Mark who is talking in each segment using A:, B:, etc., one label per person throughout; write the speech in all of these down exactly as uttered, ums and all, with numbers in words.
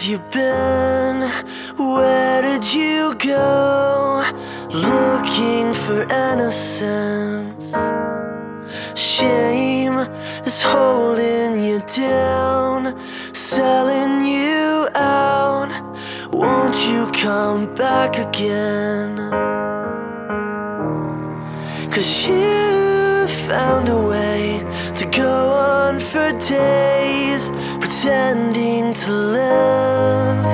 A: you been? Where did you go? Looking for innocence. Shame is holding you down, selling you out. Won't you come back again? 'Cause you found a way to go on for days, pretending to live.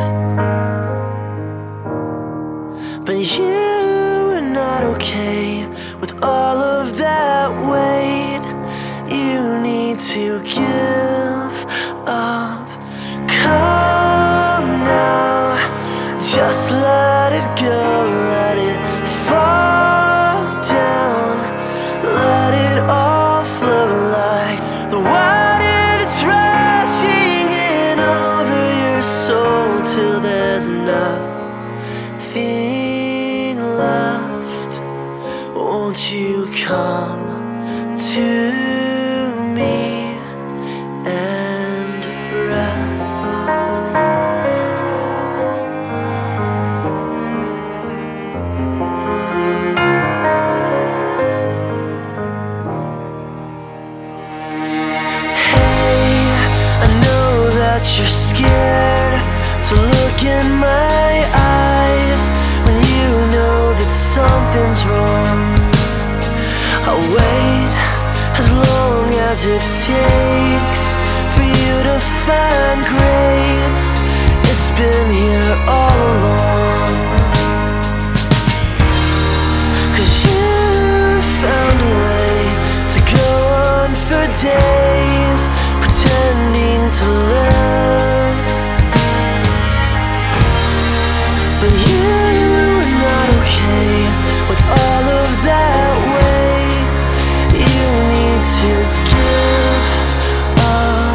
A: But you are not okay with all of that weight. You need to give up. Come now, just let it go, let it fall down, let it all flow like the water that's rushing in over your soul till there's nothing left. Won't you come to me and rest? You're scared to look in my eyes when you know that something's wrong. I'll wait as long as it takes for you to find grace. It's been here all along. 'Cause you found a way to go on for days, pretending to live. But you are not okay with all of that weight. You need to give up.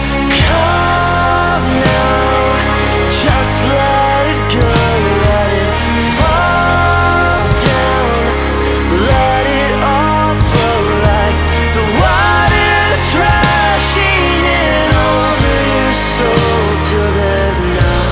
A: Come now, just let it go, let it fall down, let it all flow like the water that's rushing in over your soul till there's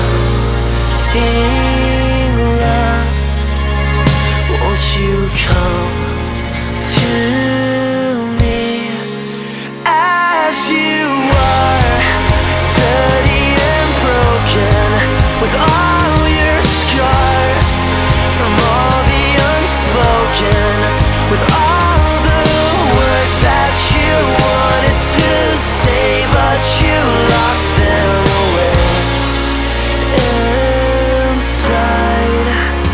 A: nothing left. Won't you come to me as you are, dirty and broken, with all your scars from all the unspoken, with all the words that you wanted to say but you locked them away inside.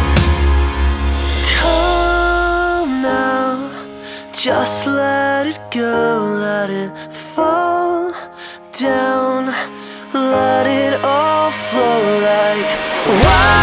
A: Come now, just let it go, let it fall down, let it all flow like water.